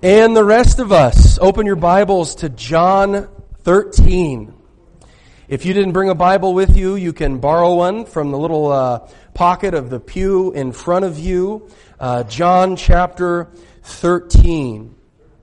And the rest of us, open your Bibles to John 13. If you didn't bring a Bible with you, you can borrow one from the little pocket of the pew in front of you. John chapter 13.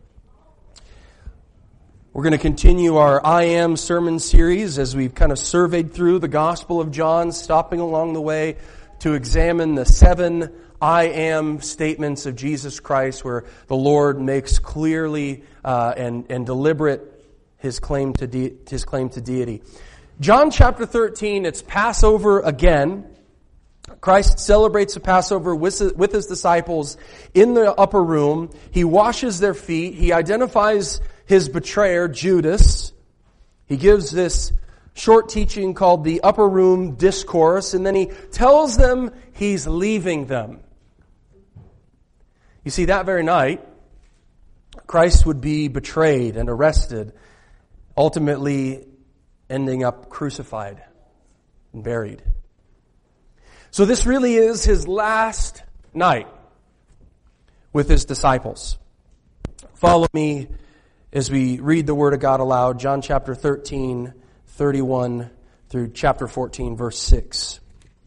We're going to continue our I Am sermon series as we've kind of surveyed through the Gospel of John, stopping along the way to examine the 7 I am statements of Jesus Christ, where the Lord makes clearly and deliberate his claim to deity. John chapter 13, it's Passover again. Christ celebrates the Passover with his disciples in the upper room. He washes their feet. He identifies his betrayer, Judas. He gives this short teaching called the Upper Room Discourse, and then he tells them he's leaving them. You see, that very night, Christ would be betrayed and arrested, ultimately ending up crucified and buried. So this really is his last night with his disciples. Follow me as we read the Word of God aloud, John chapter 13, 31 through chapter 14, verse 6.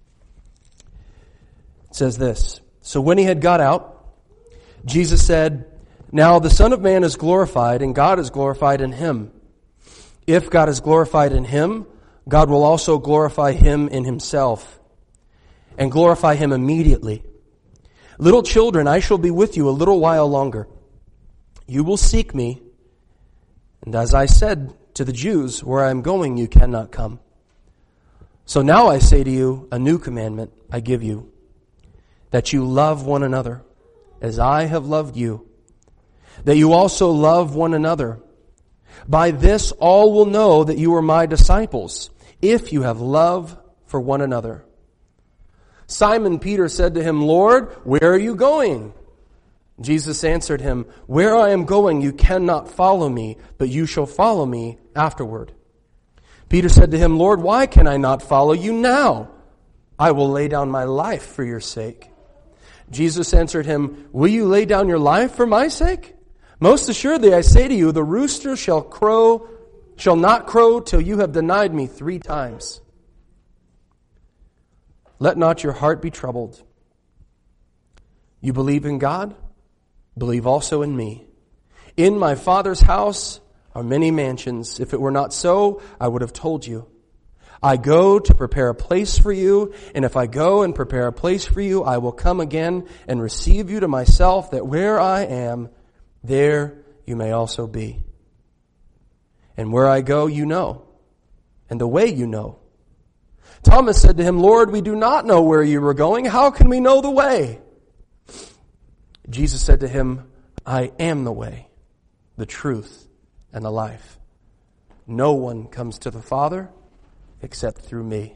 It says this, "So when he had got out, Jesus said, 'Now the Son of Man is glorified, and God is glorified in him. If God is glorified in him, God will also glorify him in himself, and glorify him immediately. Little children, I shall be with you a little while longer. You will seek me, and as I said to the Jews, where I am going you cannot come. So now I say to you, a new commandment I give you, that you love one another, as I have loved you, that you also love one another. By this all will know that you are my disciples, if you have love for one another.' Simon Peter said to him, 'Lord, where are you going?' Jesus answered him, 'Where I am going you cannot follow me, but you shall follow me afterward.' Peter said to him, 'Lord, why can I not follow you now? I will lay down my life for your sake.' Jesus answered him, 'Will you lay down your life for my sake? Most assuredly I say to you, the rooster shall not crow till you have denied me 3 times. Let not your heart be troubled. You believe in God? Believe also in me. In my Father's house are many mansions. If it were not so, I would have told you. I go to prepare a place for you, and if I go and prepare a place for you, I will come again and receive you to myself, that where I am, there you may also be. And where I go, you know, and the way you know.' Thomas said to him, 'Lord, we do not know where you are going. How can we know the way?' Jesus said to him, 'I am the way, the truth, and the life. No one comes to the Father except through me.'"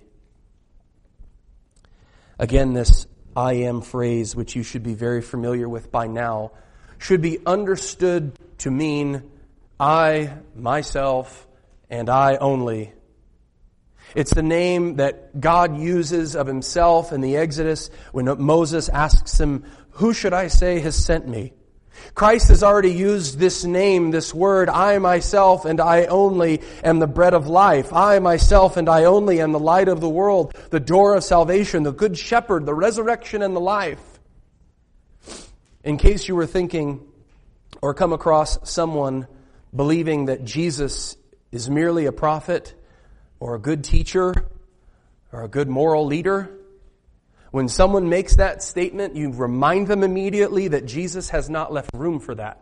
Again, this I am phrase, which you should be very familiar with by now, should be understood to mean I, myself, and I only. It's the name that God uses of himself in the Exodus when Moses asks him, "Who should I say has sent me?" Christ has already used this name, this word, I myself and I only am the bread of life. I myself and I only am the light of the world, the door of salvation, the good shepherd, the resurrection and the life. In case you were thinking or come across someone believing that Jesus is merely a prophet or a good teacher or a good moral leader, when someone makes that statement, you remind them immediately that Jesus has not left room for that.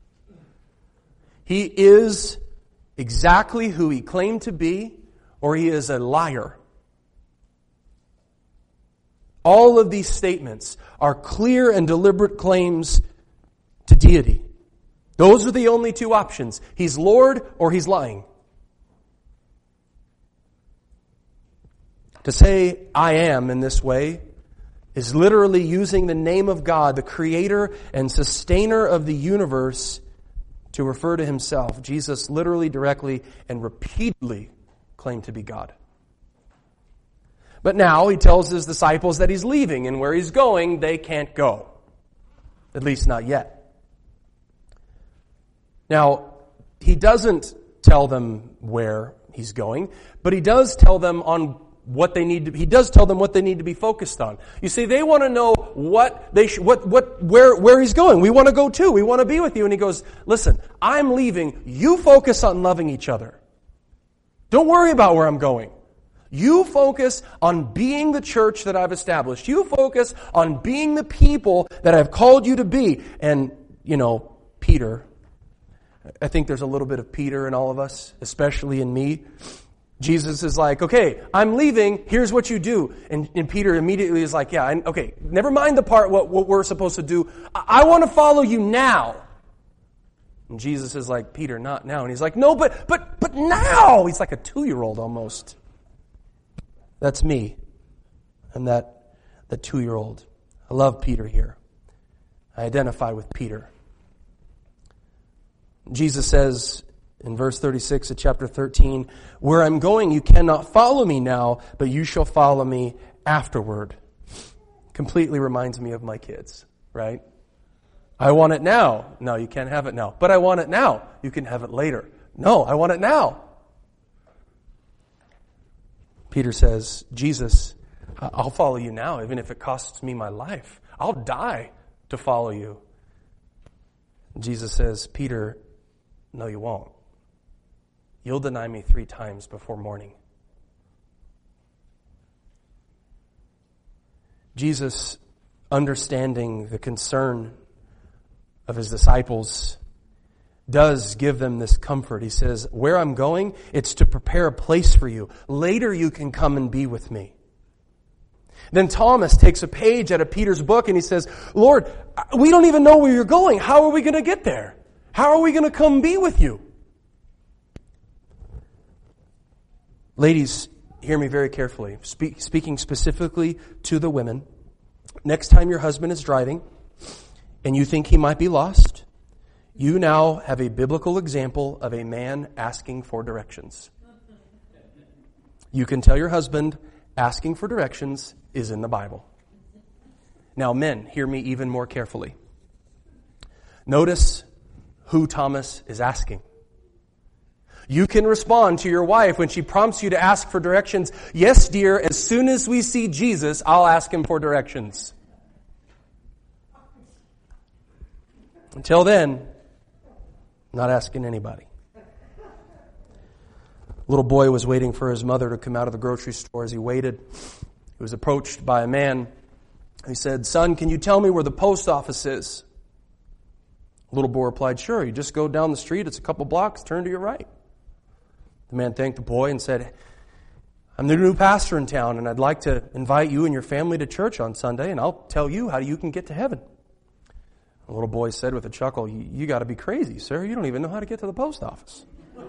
He is exactly who he claimed to be, or he is a liar. All of these statements are clear and deliberate claims to deity. Those are the only 2 options. He's Lord or he's lying. To say I am in this way is literally using the name of God, the creator and sustainer of the universe, to refer to himself. Jesus literally, directly, and repeatedly claimed to be God. But now he tells his disciples that he's leaving, and where he's going, they can't go. At least not yet. Now, he doesn't tell them where he's going, but he does tell them on what they need to, he does tell them what they need to be focused on. You see, they want to know where he's going. We want to go too. We want to be with you. And he goes, listen, I'm leaving. You focus on loving each other. Don't worry about where I'm going. You focus on being the church that I've established. You focus on being the people that I've called you to be. And, Peter, I think there's a little bit of Peter in all of us, especially in me. Jesus is like, okay, I'm leaving, here's what you do. And Peter immediately is like, yeah, okay, never mind the part what we're supposed to do. I want to follow you now. And Jesus is like, Peter, not now. And he's like, no, but now. He's like a 2-year-old almost. That's me. I'm that 2-year-old. I love Peter here. I identify with Peter. Jesus says in verse 36 of chapter 13, where I'm going, you cannot follow me now, but you shall follow me afterward. Completely reminds me of my kids, right? I want it now. No, you can't have it now. But I want it now. You can have it later. No, I want it now. Peter says, Jesus, I'll follow you now, even if it costs me my life. I'll die to follow you. Jesus says, Peter, no, you won't. You'll deny me 3 times before morning. Jesus, understanding the concern of his disciples, does give them this comfort. He says, where I'm going, it's to prepare a place for you. Later you can come and be with me. Then Thomas takes a page out of Peter's book and he says, Lord, we don't even know where you're going. How are we going to get there? How are we going to come be with you? Ladies, hear me very carefully. Speaking specifically to the women, next time your husband is driving and you think he might be lost, you now have a biblical example of a man asking for directions. You can tell your husband asking for directions is in the Bible. Now, men, hear me even more carefully. Notice who Thomas is asking. You can respond to your wife when she prompts you to ask for directions. Yes, dear, as soon as we see Jesus, I'll ask him for directions. Until then, not asking anybody. Little boy was waiting for his mother to come out of the grocery store. As he waited, he was approached by a man. He said, son, can you tell me where the post office is? Little boy replied, sure, you just go down the street, it's a couple blocks, turn to your right. The man thanked the boy and said, I'm the new pastor in town and I'd like to invite you and your family to church on Sunday and I'll tell you how you can get to heaven. The little boy said with a chuckle, you got to be crazy, sir. You don't even know how to get to the post office.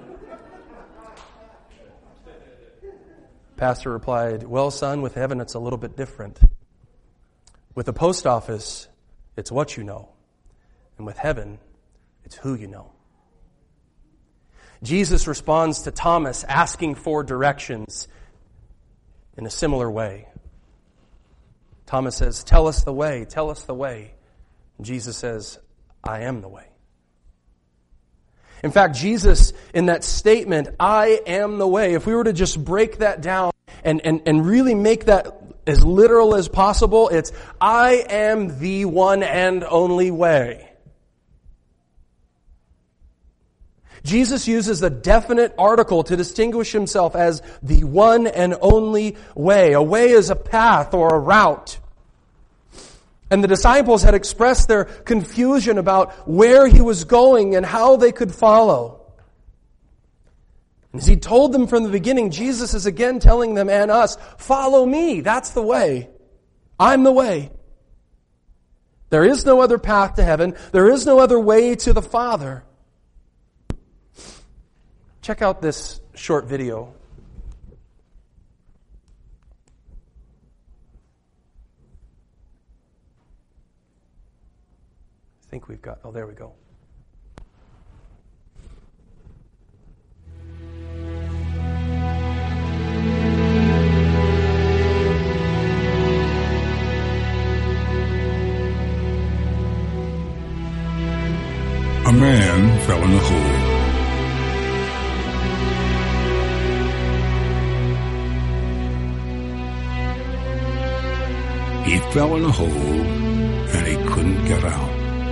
Pastor replied, well, son, with heaven it's a little bit different. With the post office, it's what you know. And with heaven, it's who you know. Jesus responds to Thomas asking for directions in a similar way. Thomas says, tell us the way, tell us the way. And Jesus says, I am the way. In fact, Jesus, in that statement, I am the way, if we were to just break that down and really make that as literal as possible, it's, I am the one and only way. Jesus uses a definite article to distinguish himself as the one and only way. A way is a path or a route. And the disciples had expressed their confusion about where he was going and how they could follow. And as he told them from the beginning, Jesus is again telling them and us, follow me. That's the way. I'm the way. There is no other path to heaven. There is no other way to the Father. Check out this short video. I think we've got, there we go. A man man fell in a hole. He fell in a hole, and he couldn't get out.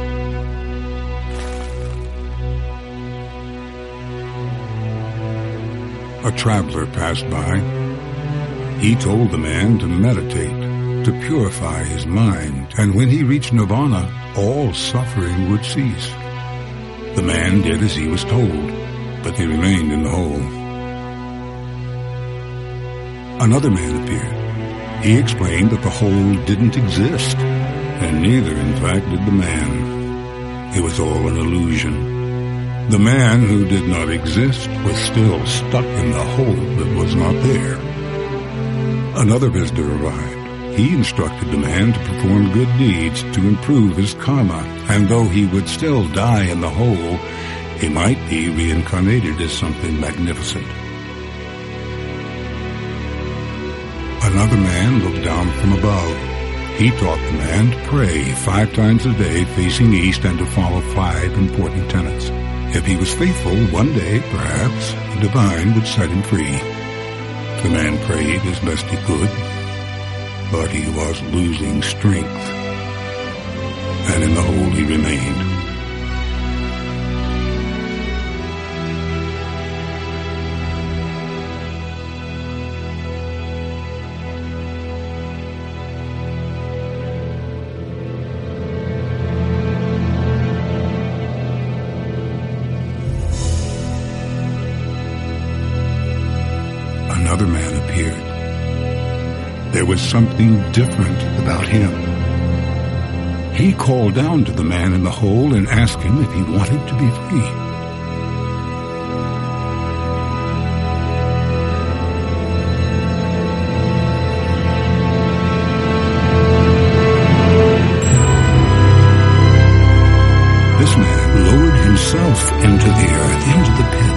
A traveler passed by. He told the man to meditate, to purify his mind, and when he reached nirvana, all suffering would cease. The man did as he was told, but he remained in the hole. Another man appeared. He explained that the hole didn't exist, and neither, in fact, did the man. It was all an illusion. The man who did not exist was still stuck in the hole that was not there. Another visitor arrived. He instructed the man to perform good deeds to improve his karma, and though he would still die in the hole, he might be reincarnated as something magnificent. Another man looked down from above. He taught the man to pray 5 times a day facing east and to follow 5 important tenets. If he was faithful, one day, perhaps, the divine would set him free. The man prayed as best he could, but he was losing strength, and in the hole he remained. Another man appeared. There was something different about him. He called down to the man in the hole and asked him if he wanted to be free. This man lowered himself into the earth, into the pit.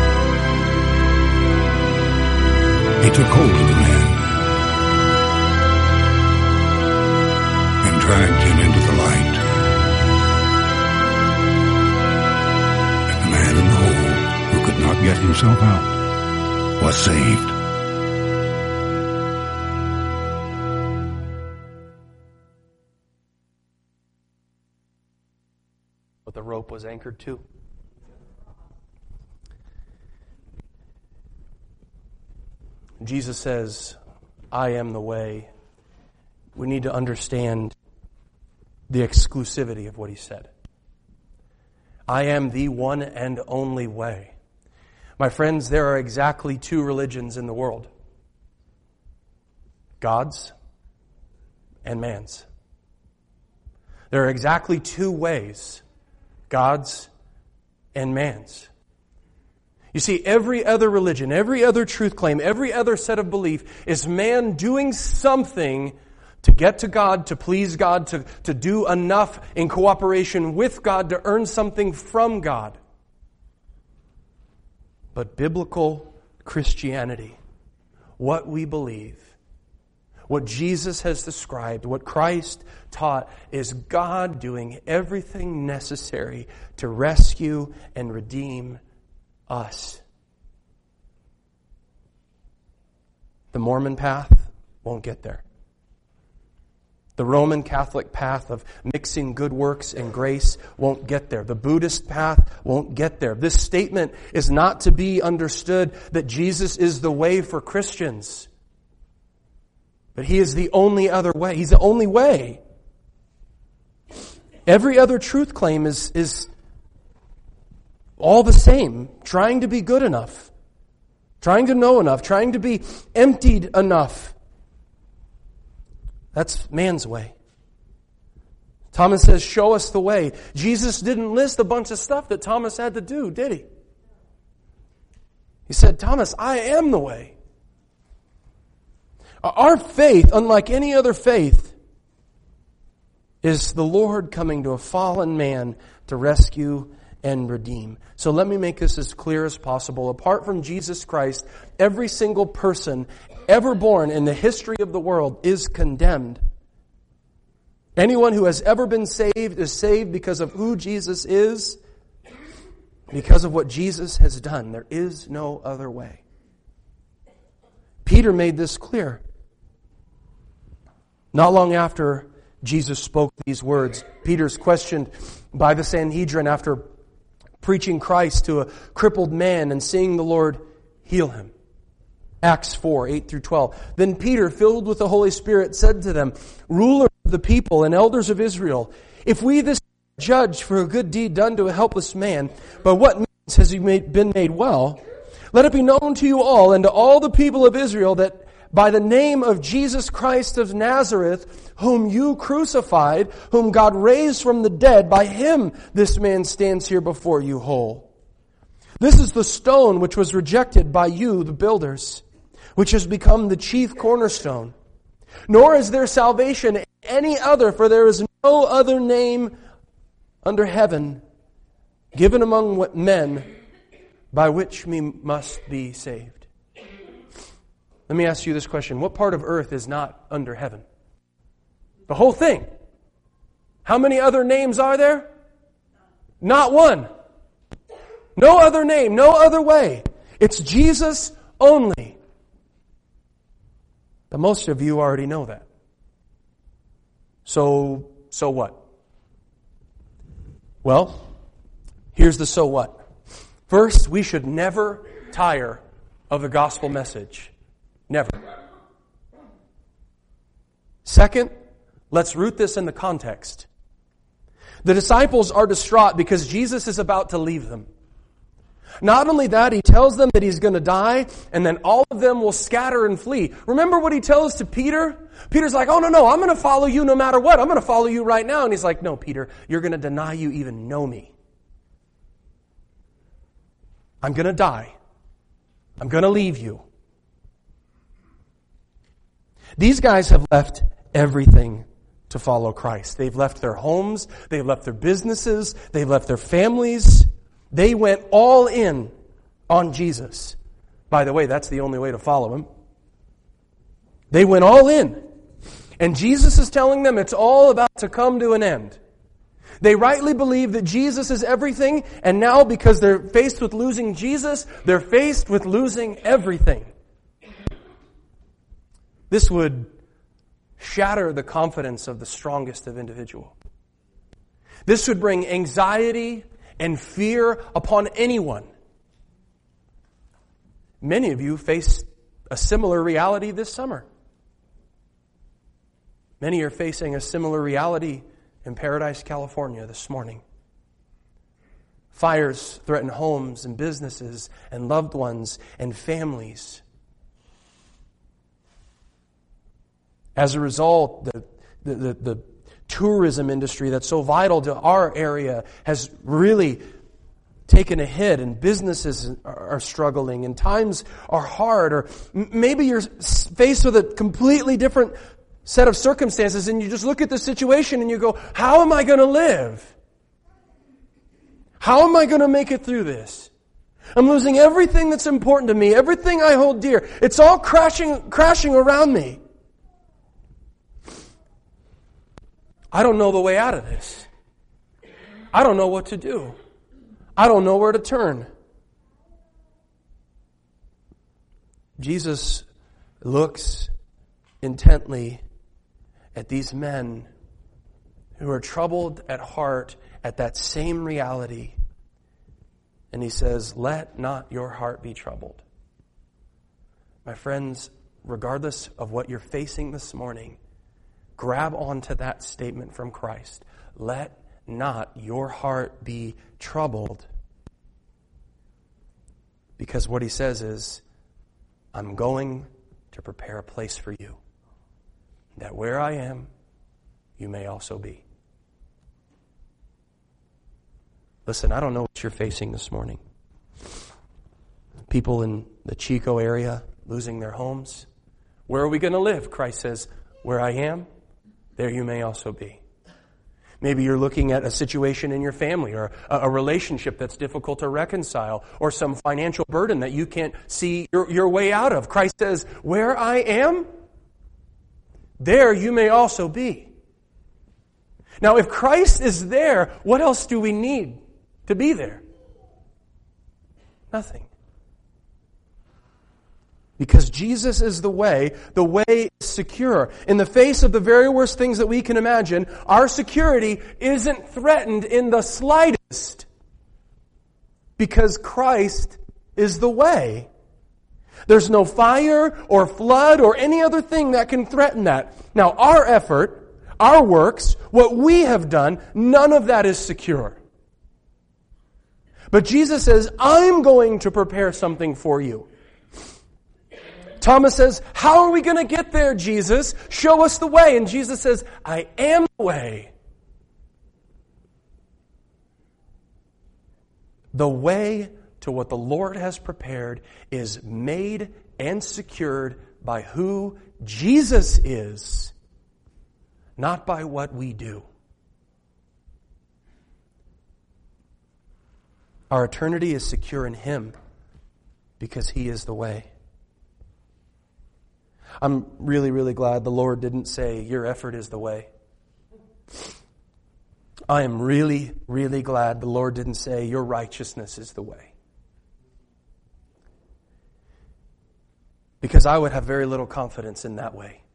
He took hold of the man and dragged him into the light. And the man in the hole, who could not get himself out, was saved. What the rope was anchored to. Jesus says, I am the way. We need to understand the exclusivity of what he said. I am the one and only way. My friends, there are exactly 2 religions in the world. God's and man's. There are exactly 2 ways. God's and man's. You see, every other religion, every other truth claim, every other set of belief is man doing something to get to God, to please God, to do enough in cooperation with God to earn something from God. But biblical Christianity, what we believe, what Jesus has described, what Christ taught, is God doing everything necessary to rescue and redeem us. The Mormon path won't get there. The Roman Catholic path of mixing good works and grace won't get there. The Buddhist path won't get there. This statement is not to be understood that Jesus is the way for Christians. But He is the only other way. He's the only way. Every other truth claim is all the same, trying to be good enough, trying to know enough, trying to be emptied enough. That's man's way. Thomas says, show us the way. Jesus didn't list a bunch of stuff that Thomas had to do, did he? He said, Thomas, I am the way. Our faith, unlike any other faith, is the Lord coming to a fallen man to rescue and redeem. So let me make this as clear as possible. Apart from Jesus Christ, every single person ever born in the history of the world is condemned. Anyone who has ever been saved is saved because of who Jesus is Because of what Jesus has done, there is no other way. Peter made this clear. Not long after Jesus spoke these words, Peter's questioned by the Sanhedrin after preaching Christ to a crippled man and seeing the Lord heal him. Acts 4, 8 through 12. Then Peter, filled with the Holy Spirit, said to them, "Rulers of the people and elders of Israel, if we this judge for a good deed done to a helpless man, by what means has he been made well? Let it be known to you all and to all the people of Israel that by the name of Jesus Christ of Nazareth, whom you crucified, whom God raised from the dead, by him this man stands here before you whole. This is the stone which was rejected by you, the builders, which has become the chief cornerstone. Nor is there salvation in any other, for there is no other name under heaven given among men by which we must be saved." Let me ask you this question. What part of earth is not under heaven? The whole thing. How many other names are there? Not one. No other name, no other way. It's Jesus only. But most of you already know that. So what? Well, here's the so what. First, we should never tire of the gospel message. Never. Second, let's root this in the context. The disciples are distraught because Jesus is about to leave them. Not only that, he tells them that he's going to die, and then all of them will scatter and flee. Remember what he tells to Peter? Peter's like, "Oh, no, I'm going to follow you no matter what. I'm going to follow you right now." And he's like, "No, Peter, you're going to deny you even know me. I'm going to die. I'm going to leave you." These guys have left everything to follow Christ. They've left their homes, they've left their businesses, they've left their families. They went all in on Jesus. By the way, that's the only way to follow him. They went all in. And Jesus is telling them it's all about to come to an end. They rightly believe that Jesus is everything, and now because they're faced with losing Jesus, they're faced with losing everything. This would shatter the confidence of the strongest of individual. This would bring anxiety and fear upon anyone. Many of you face a similar reality this summer. Many are facing a similar reality in Paradise, California this morning. Fires threaten homes and businesses and loved ones and families. As a result, the tourism industry that's so vital to our area has really taken a hit, and businesses are struggling and times are hard, or maybe you're faced with a completely different set of circumstances and you just look at the situation and you go, how am I going to live? How am I going to make it through this? I'm losing everything that's important to me, everything I hold dear. It's all crashing around me. I don't know the way out of this. I don't know what to do. I don't know where to turn. Jesus looks intently at these men who are troubled at heart at that same reality. And he says, "Let not your heart be troubled." My friends, regardless of what you're facing this morning, grab onto that statement from Christ. Let not your heart be troubled. Because what he says is, I'm going to prepare a place for you, that where I am, you may also be. Listen, I don't know what you're facing this morning. People in the Chico area losing their homes. Where are we going to live? Christ says, where I am, there you may also be. Maybe you're looking at a situation in your family or a relationship that's difficult to reconcile or some financial burden that you can't see your way out of. Christ says, where I am, there you may also be. Now, if Christ is there, what else do we need to be there? Nothing. Because Jesus is the way is secure. In the face of the very worst things that we can imagine, our security isn't threatened in the slightest. Because Christ is the way. There's no fire or flood or any other thing that can threaten that. Now, our effort, our works, what we have done, none of that is secure. But Jesus says, I'm going to prepare something for you. Thomas says, how are we going to get there, Jesus? Show us the way. And Jesus says, I am the way. The way to what the Lord has prepared is made and secured by who Jesus is, not by what we do. Our eternity is secure in Him because He is the way. I'm really, really glad the Lord didn't say, your effort is the way. I am really, really glad the Lord didn't say, your righteousness is the way. Because I would have very little confidence in that way.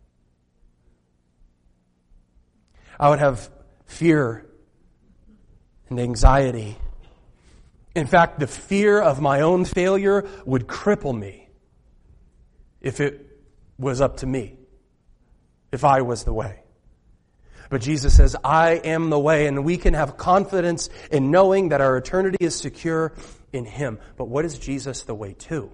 I would have fear and anxiety. In fact, the fear of my own failure would cripple me if it was up to me, if I was the way. But Jesus says, I am the way, and we can have confidence in knowing that our eternity is secure in Him. But what is Jesus the way to?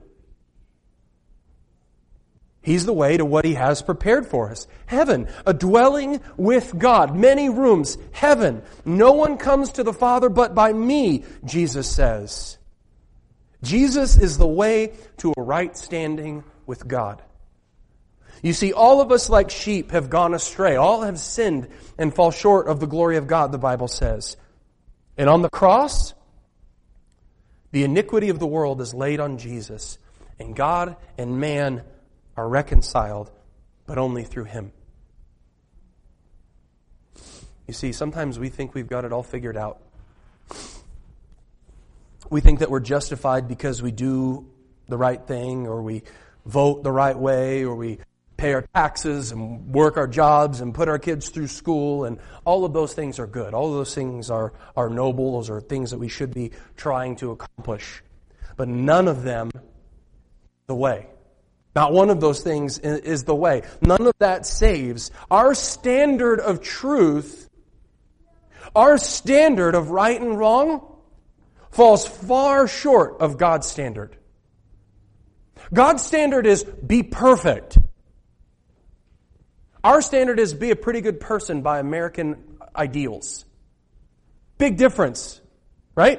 He's the way to what He has prepared for us. Heaven, a dwelling with God, many rooms, heaven. No one comes to the Father but by me, Jesus says. Jesus is the way to a right standing with God. You see, all of us like sheep have gone astray. All have sinned and fall short of the glory of God, the Bible says. And on the cross, the iniquity of the world is laid on Jesus. And God and man are reconciled, but only through Him. You see, sometimes we think we've got it all figured out. We think that we're justified because we do the right thing, or we vote the right way, or we pay our taxes and work our jobs and put our kids through school, and all of those things are good. All of those things are noble. Those are things that we should be trying to accomplish. But none of them the way. Not one of those things is the way. None of that saves. Our standard of truth, our standard of right and wrong, falls far short of God's standard. God's standard is be perfect. Our standard is be a pretty good person by American ideals. Big difference, right?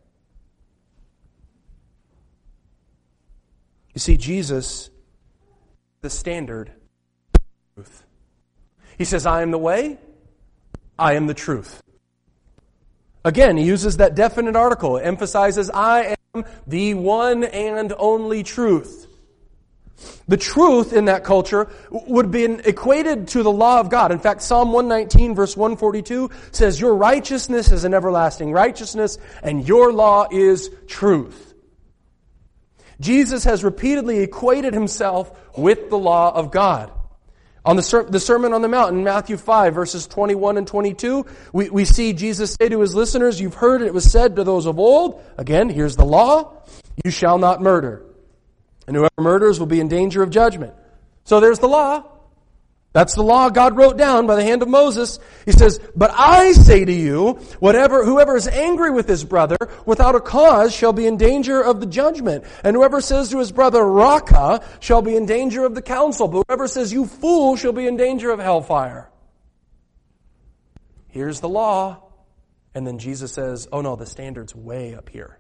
You see, Jesus, the standard, truth. He says, I am the way, I am the truth. Again, he uses that definite article. It emphasizes, I am the one and only truth. The truth in that culture would have been equated to the law of God. In fact, Psalm 119 verse 142 says, your righteousness is an everlasting righteousness, and your law is truth. Jesus has repeatedly equated himself with the law of God. On the Sermon on the Mount in Matthew 5 verses 21 and 22, we see Jesus say to his listeners, you've heard it was said to those of old, again, here's the law, you shall not murder. And whoever murders will be in danger of judgment. So there's the law. That's the law God wrote down by the hand of Moses. He says, but I say to you, whoever is angry with his brother without a cause shall be in danger of the judgment. And whoever says to his brother, Raka, shall be in danger of the council. But whoever says, you fool, shall be in danger of hellfire. Here's the law. And then Jesus says, oh no, the standard's way up here.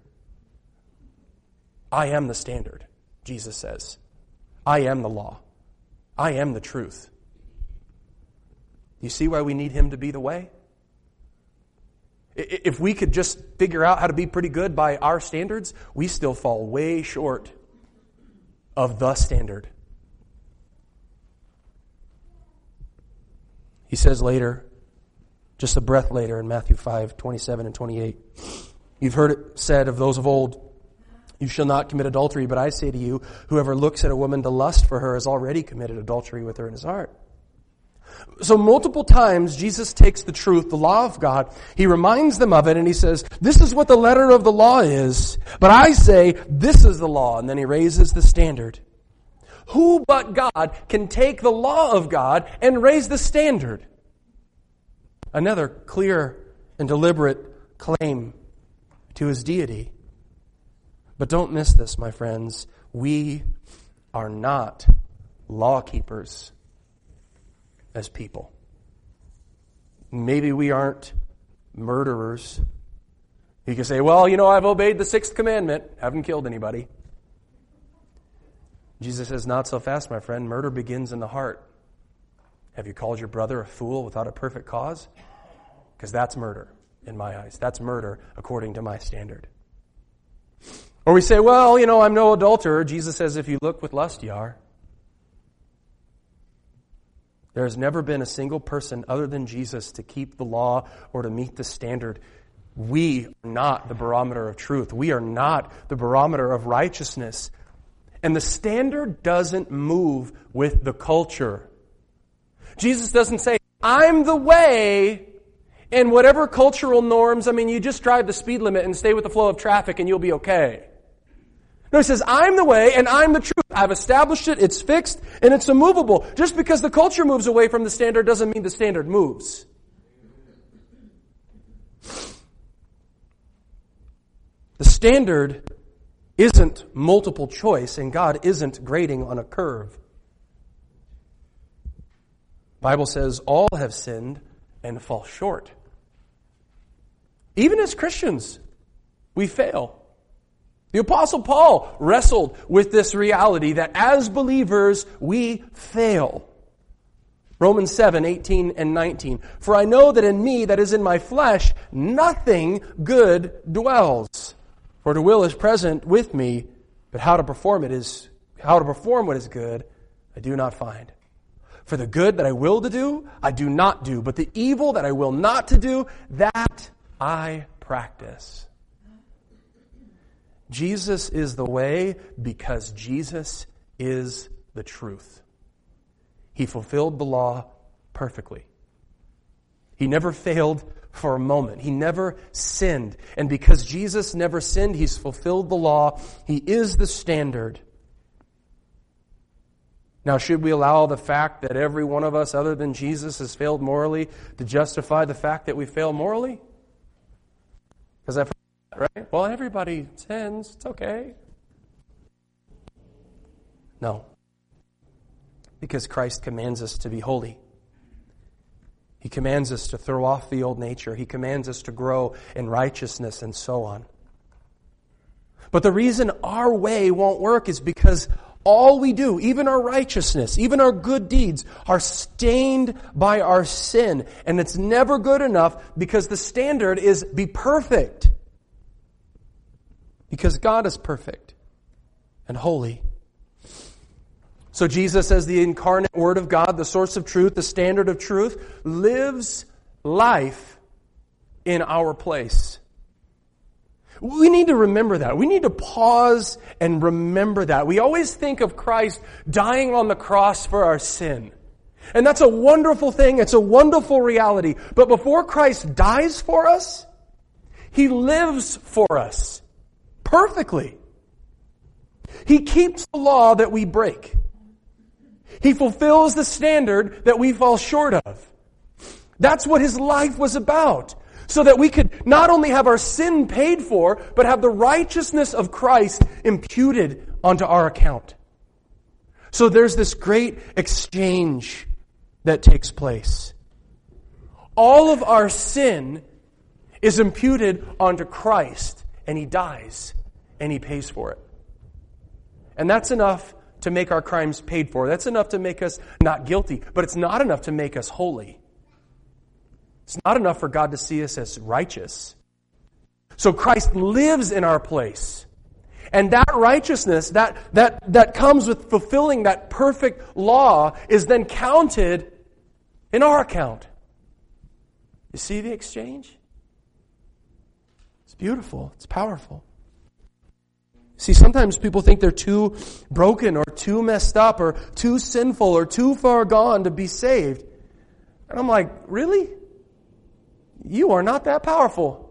I am the standard, Jesus says. I am the law. I am the truth. You see why we need him to be the way? If we could just figure out how to be pretty good by our standards, we still fall way short of the standard. He says later, just a breath later in Matthew 5, 27 and 28, you've heard it said of those of old, You shall not commit adultery, but I say to you, whoever looks at a woman to lust for her has already committed adultery with her in his heart. So multiple times, Jesus takes the truth, the law of God, he reminds them of it, and he says, this is what the letter of the law is, but I say, this is the law, and then he raises the standard. Who but God can take the law of God and raise the standard? Another clear and deliberate claim to his deity. But don't miss this, my friends. We are not law keepers as people. Maybe we aren't murderers. You can say, well, I've obeyed the 6th commandment, haven't killed anybody. Jesus says, not so fast, my friend. Murder begins in the heart. Have you called your brother a fool without a perfect cause? Because that's murder in my eyes. That's murder according to my standard. Or we say, well, I'm no adulterer. Jesus says, if you look with lust, you are. There has never been a single person other than Jesus to keep the law or to meet the standard. We are not the barometer of truth. We are not the barometer of righteousness. And the standard doesn't move with the culture. Jesus doesn't say, I'm the way, and whatever cultural norms, you just drive the speed limit and stay with the flow of traffic and you'll be okay. No, he says, I'm the way and I'm the truth. I've established it, it's fixed, and it's immovable. Just because the culture moves away from the standard doesn't mean the standard moves. The standard isn't multiple choice, and God isn't grading on a curve. The Bible says all have sinned and fall short. Even as Christians, we fail. The Apostle Paul wrestled with this reality that as believers, we fail. Romans 7:18 and 19. For I know that in me, that is in my flesh, nothing good dwells. For the will is present with me, but how to perform what is good, I do not find. For the good that I will to do, I do not do, but the evil that I will not to do, that I practice. Jesus is the way because Jesus is the truth. He fulfilled the law perfectly. He never failed for a moment. He never sinned. And because Jesus never sinned, He's fulfilled the law. He is the standard. Now, should we allow the fact that every one of us other than Jesus has failed morally to justify the fact that we fail morally? Because I've heard that, right? Well, everybody sins. It's okay. No. Because Christ commands us to be holy. He commands us to throw off the old nature. He commands us to grow in righteousness and so on. But the reason our way won't work is because all we do, even our righteousness, even our good deeds, are stained by our sin. And it's never good enough because the standard is be perfect. Because God is perfect and holy. So Jesus, as the incarnate Word of God, the source of truth, the standard of truth, lives life in our place. We need to remember that. We need to pause and remember that. We always think of Christ dying on the cross for our sin. And that's a wonderful thing. It's a wonderful reality. But before Christ dies for us, He lives for us perfectly. He keeps the law that we break. He fulfills the standard that we fall short of. That's what His life was about. So that we could not only have our sin paid for, but have the righteousness of Christ imputed onto our account. So there's this great exchange that takes place. All of our sin is imputed onto Christ, and He dies, and He pays for it. And that's enough to make our crimes paid for. That's enough to make us not guilty, but it's not enough to make us holy. It's not enough for God to see us as righteous. So Christ lives in our place. And that righteousness, that comes with fulfilling that perfect law, is then counted in our account. You see the exchange? It's beautiful. It's powerful. See, sometimes people think they're too broken or too messed up or too sinful or too far gone to be saved. And I'm like, really? You are not that powerful.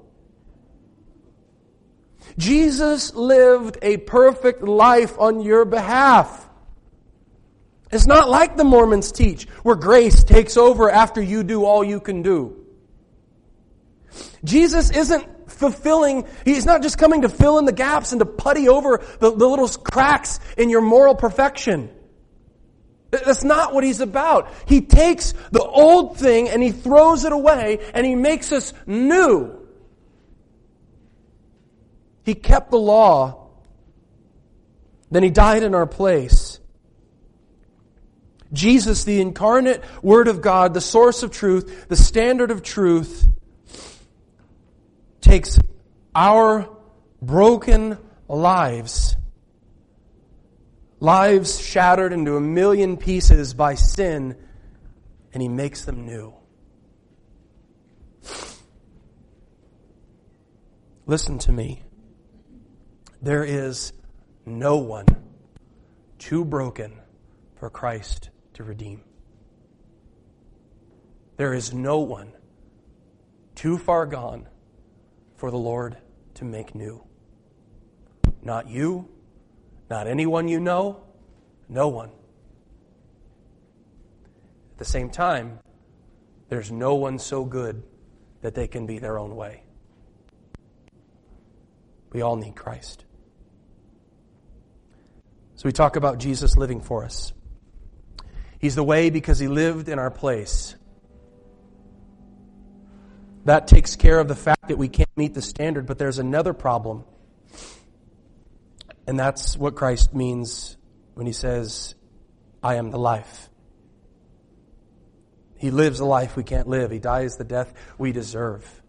Jesus lived a perfect life on your behalf. It's not like the Mormons teach, where grace takes over after you do all you can do. Jesus isn't He's not just coming to fill in the gaps and to putty over the little cracks in your moral perfection. That's not what He's about. He takes the old thing and He throws it away and He makes us new. He kept the law. Then He died in our place. Jesus, the incarnate Word of God, the source of truth, the standard of truth, takes our broken lives shattered into a million pieces by sin, and He makes them new. Listen to me. There is no one too broken for Christ to redeem. There is no one too far gone for the Lord to make new. Not you, not anyone you know, no one. At the same time, there's no one so good that they can be their own way. We all need Christ. So we talk about Jesus living for us. He's the way because He lived in our place. That takes care of the fact that we can't meet the standard, but there's another problem. And that's what Christ means when He says, I am the life. He lives a life we can't live. He dies the death we deserve.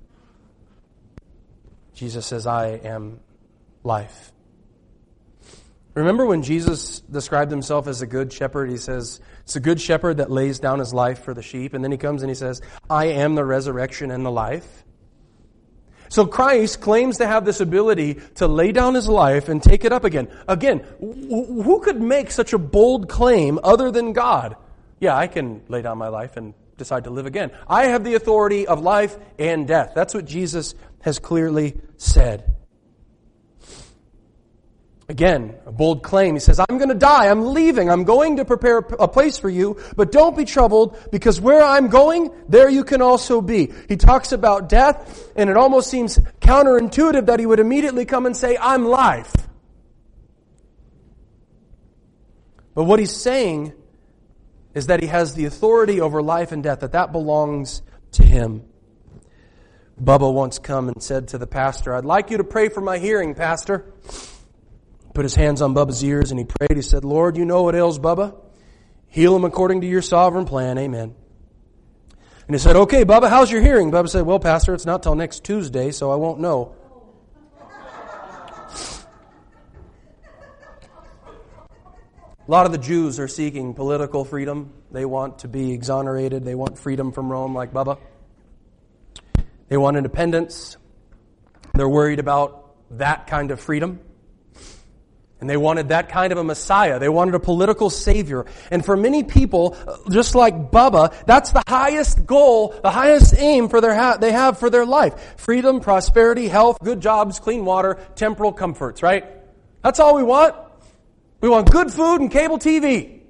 Jesus says, I am life. Remember when Jesus described Himself as a good shepherd? He says, it's a good shepherd that lays down his life for the sheep. And then He comes and He says, I am the resurrection and the life. So Christ claims to have this ability to lay down His life and take it up again. Again, who could make such a bold claim other than God? Yeah, I can lay down my life and decide to live again. I have the authority of life and death. That's what Jesus has clearly said. Again, a bold claim. He says, I'm going to die. I'm leaving. I'm going to prepare a place for you, but don't be troubled because where I'm going, there you can also be. He talks about death, and it almost seems counterintuitive that He would immediately come and say, I'm life. But what He's saying is that He has the authority over life and death, that belongs to Him. Bubba once come and said to the pastor, I'd like you to pray for my hearing, Pastor. Put his hands on Bubba's ears and he prayed. He said, Lord, you know what ails Bubba. Heal him according to your sovereign plan. Amen. And he said, okay, Bubba, how's your hearing? Bubba said, well, Pastor, it's not till next Tuesday, so I won't know. A lot of the Jews are seeking political freedom. They want to be exonerated. They want freedom from Rome like Bubba. They want independence. They're worried about that kind of freedom. And they wanted that kind of a Messiah. They wanted a political savior. And for many people, just like Bubba, that's the highest goal, the highest aim for they have for their life. Freedom, prosperity, health, good jobs, clean water, temporal comforts, right? That's all we want. We want good food and cable TV.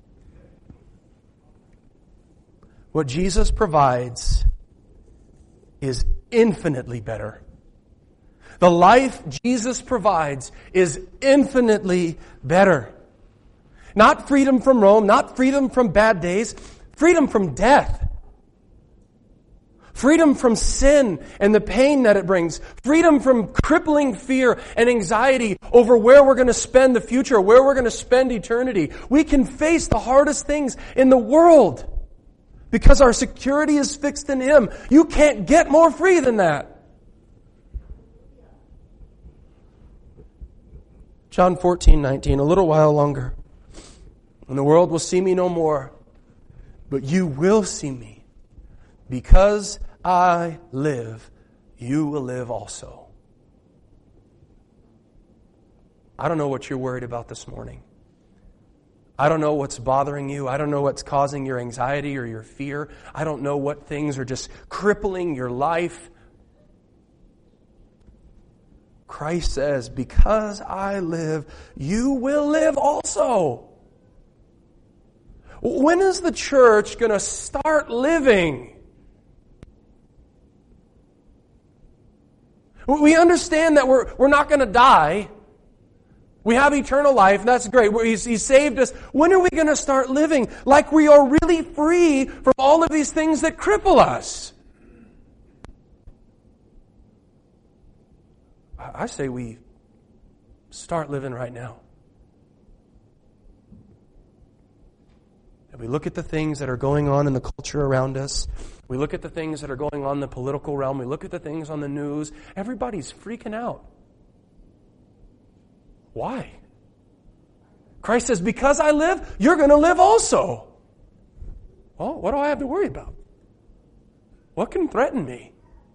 What Jesus provides is infinitely better. The life Jesus provides is infinitely better. Not freedom from Rome, not freedom from bad days, freedom from death. Freedom from sin and the pain that it brings. Freedom from crippling fear and anxiety over where we're going to spend the future, where we're going to spend eternity. We can face the hardest things in the world because our security is fixed in Him. You can't get more free than that. John 14:19, a little while longer, and the world will see me no more, but you will see me. Because I live, you will live also. I don't know what you're worried about this morning. I don't know what's bothering you. I don't know what's causing your anxiety or your fear. I don't know what things are just crippling your life. Christ says, because I live, you will live also. When is the church going to start living? We understand that we're not going to die. We have eternal life, and that's great. He saved us. When are we going to start living like we are really free from all of these things that cripple us? I say we start living right now. And we look at the things that are going on in the culture around us. We look at the things that are going on in the political realm. We look at the things on the news. Everybody's freaking out. Why? Christ says, because I live, you're going to live also. Well, what do I have to worry about? What can threaten me?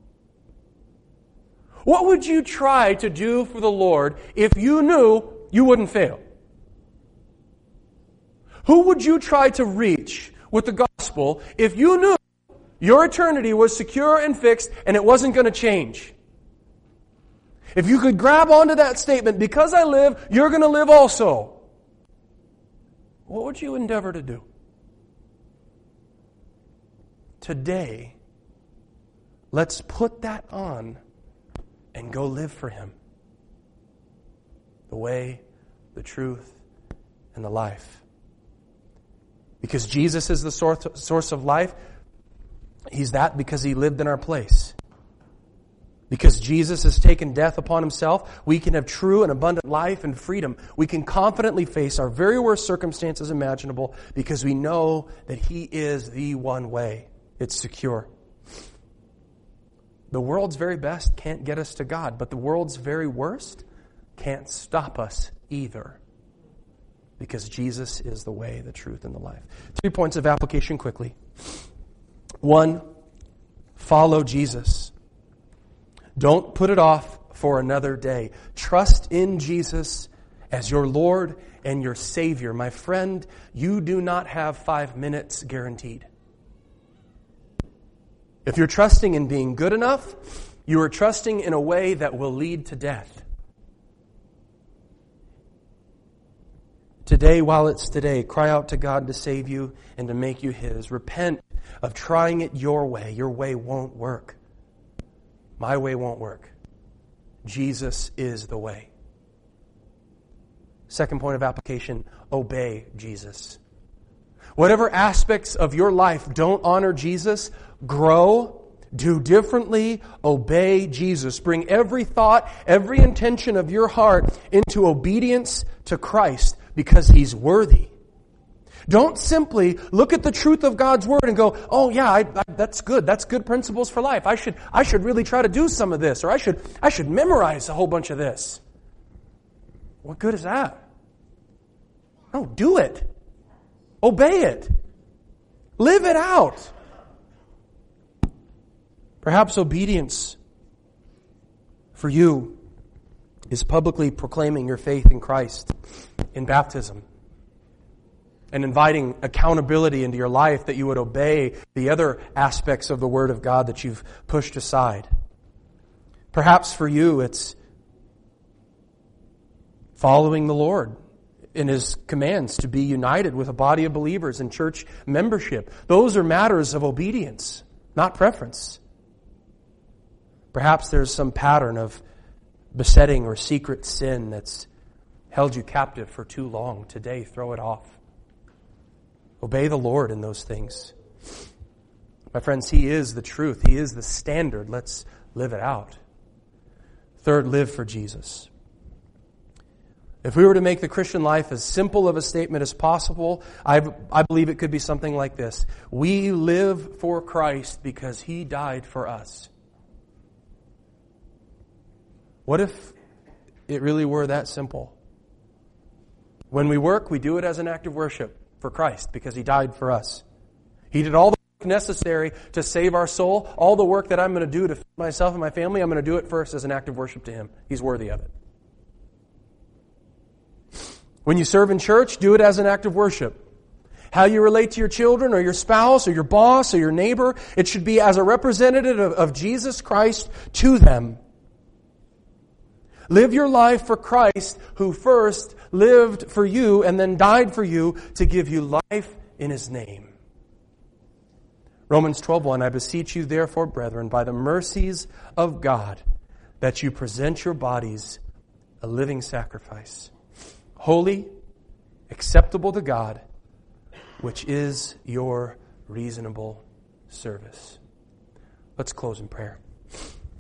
What would you try to do for the Lord if you knew you wouldn't fail? Who would you try to reach with the gospel if you knew your eternity was secure and fixed and it wasn't going to change? If you could grab onto that statement, because I live, you're going to live also. What would you endeavor to do? Today, let's put that on and go live for Him. The way, the truth, and the life. Because Jesus is the source of life, He's that because He lived in our place. Because Jesus has taken death upon Himself, we can have true and abundant life and freedom. We can confidently face our very worst circumstances imaginable because we know that He is the one way. It's secure. The world's very best can't get us to God, but the world's very worst can't stop us either. Because Jesus is the way, the truth, and the life. 3 points of application quickly. 1, follow Jesus. Don't put it off for another day. Trust in Jesus as your Lord and your Savior. My friend, you do not have 5 minutes guaranteed. If you're trusting in being good enough, you are trusting in a way that will lead to death. Today, while it's today, cry out to God to save you and to make you His. Repent of trying it your way. Your way won't work. My way won't work. Jesus is the way. 2nd point of application, obey Jesus. Whatever aspects of your life don't honor Jesus, grow, do differently, obey Jesus. Bring every thought, every intention of your heart into obedience to Christ because He's worthy. Don't simply look at the truth of God's Word and go, oh yeah, that's good. That's good principles for life. I should really try to do some of this, or I should memorize a whole bunch of this. What good is that? No, do it. Obey it. Live it out. Perhaps obedience for you is publicly proclaiming your faith in Christ in baptism and inviting accountability into your life that you would obey the other aspects of the Word of God that you've pushed aside. Perhaps for you it's following the Lord in His commands to be united with a body of believers in church membership. Those are matters of obedience, not preference. Perhaps there's some pattern of besetting or secret sin that's held you captive for too long. Today, throw it off. Obey the Lord in those things. My friends, He is the truth. He is the standard. Let's live it out. 3rd, live for Jesus. If we were to make the Christian life as simple of a statement as possible, I believe it could be something like this. We live for Christ because He died for us. What if it really were that simple? When we work, we do it as an act of worship for Christ because He died for us. He did all the work necessary to save our soul. All the work that I'm going to do to feed myself and my family, I'm going to do it first as an act of worship to Him. He's worthy of it. When you serve in church, do it as an act of worship. How you relate to your children or your spouse or your boss or your neighbor, it should be as a representative of Jesus Christ to them. Live your life for Christ, who first lived for you and then died for you to give you life in His name. Romans 12:1, I beseech you therefore, brethren, by the mercies of God, that you present your bodies a living sacrifice, holy, acceptable to God, which is your reasonable service. Let's close in prayer.